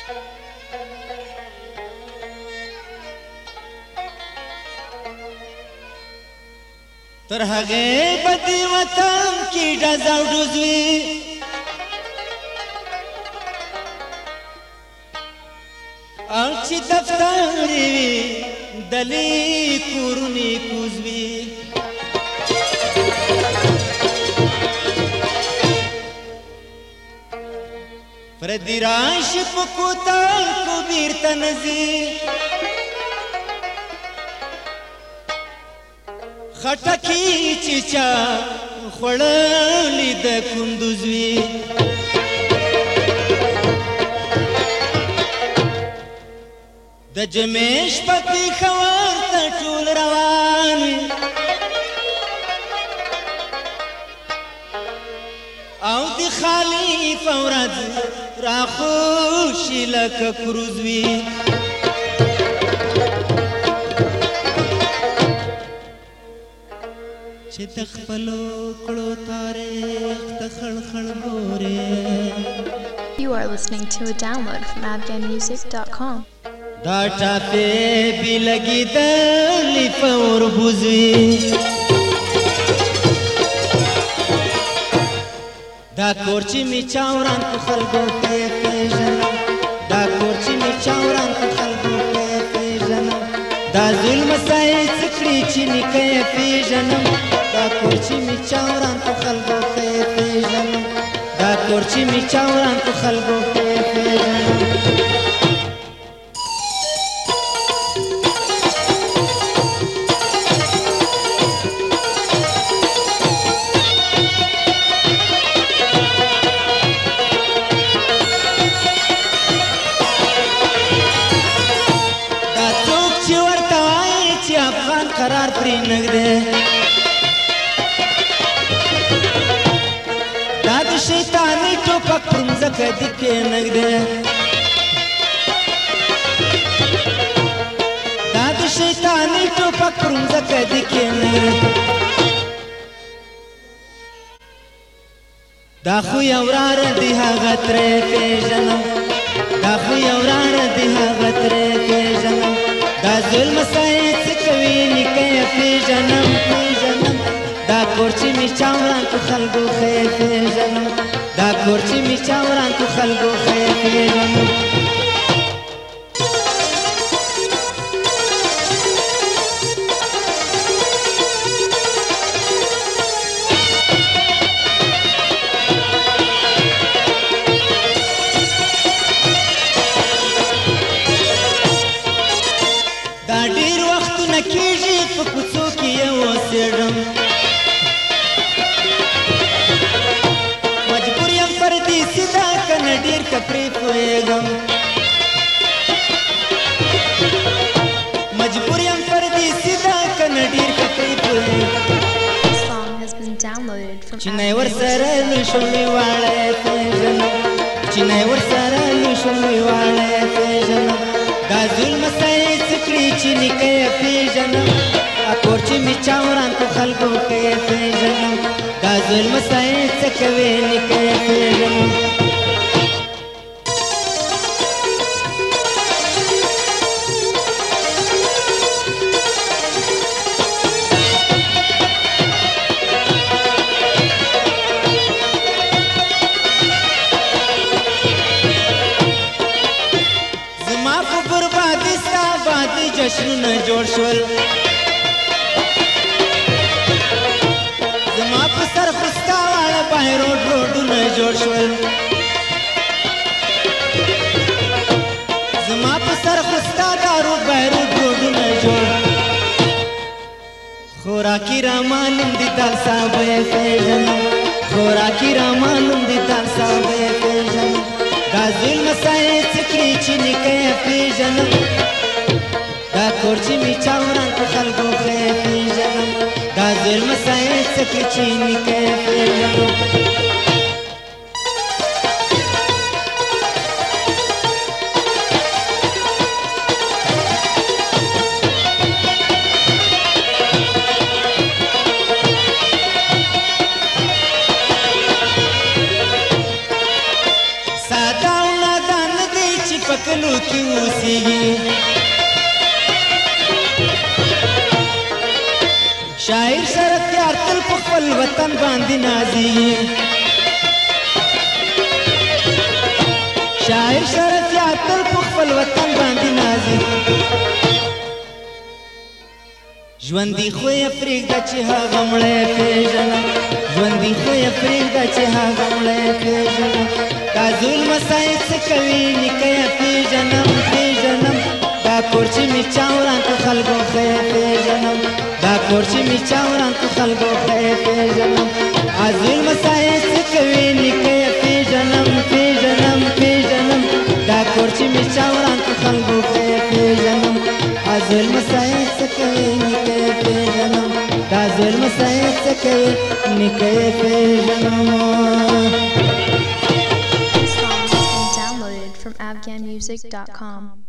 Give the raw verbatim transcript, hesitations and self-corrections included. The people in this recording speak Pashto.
تر هغه بدی وطن کې ډز او ډوز وي او چې دفتر وي دلی کورونی کوز وي فردی راش په کوتل کو بیرته نزي خټکی چې چا خوړلې د کندوز وي د جمیش په پېښور ته ټول روان وي او د خالي په ورځ راخوشي لکه کروز وي چې د خپلو کړو تاریخ ته خړخړ ګورې. You are listening to a download from afghan music dot com. دا ټاپې بې لګېدلې په اوربوز وي دا کور چې مې چا وران په خلکو کې پېژنم دا کور چې مې چا وران په خلکو کې پېژنم دا ظلم سایې څه کړي چې نیکه یې پېژنم دا کور چې مې چا وران په خلکو کې پېژنم دا کور چې مې چا وران په خلکو کې پېژنم قرار پری نگده دا د شیطانی ټوپک پر مځکه دکې نگده دا د شیطانی ټوپک پر مځکه دکې نگده دا خو یو وراره دی هغه ترې پېژنم دا خو یو وراره دی هغه ترې پېژنم دا ظلم سایې څه کوي نیکه یې پېژنم پېژنم دا کور چې مې چا وران په خلکو ښې پېژنم دا کور چې مې چا وران په خلکو ښې پېژنم مجبور یم پردیسي دا کنه ډېر که پرې پوهېږم مجبور یم پردیسي دا کنه ډېر که پرې پوهېږم چینی ورسره لوی شوی واړی پېژنم چینی ورسره لوی شوی واړی پېژنم دا ظلم سایې څه کړي چې نیکه یې پېژنم کور چې مې چا وران په خلکو کې پېژنم دا ظلم سایې څه کوي نیکه یې پېژنم زما په بربادي ستا بادي جشنونه جوړ شول زما په سر خو ستا واړه باهروډ روډونه جوړ شول زما په سر خو ستا دا روډ باهروډ روډونه جوړ خوراکي رامالم دي دال صاحب یې پېژنم خوراکي رامالم دي دال صاحب یې پېژنم دا ظلم سایې څه کړي چې نیکه یې پېژنم دا کور چې مې چا وران په خلکو ښې پېژنم دا ظلم سایې څه کړي چې نیکه یې پېژنم پکلو کې اوسېږي شاعر سره تیار تل په خپل وطن باندې نازي شاعر سره تیار تل په خپل وطن باندې نازي ژوندي خو یې پرېږده چې هغه مړی پېژنم ژوندي خو یې پرېږده چې هغه مړی پېژنم دا زول مسای څه کوي نیکه یې پېژنم پېژنم دا کور چې مې چا وران که خلکو ښه یې پېژنم دا کور چې مې چا وران که خلکو ښه یې پېژنم دا زول مسای څه کوي نیکه یې پېژنم پېژنم پېژنم دا کور چې مې چا وران که خلکو ښه یې پېژنم دا زول مسای څه کوي نیکه یې پېژنم دا زول مسای څه کوي نیکه یې پېژنم This song has been downloaded from afghan music dot com.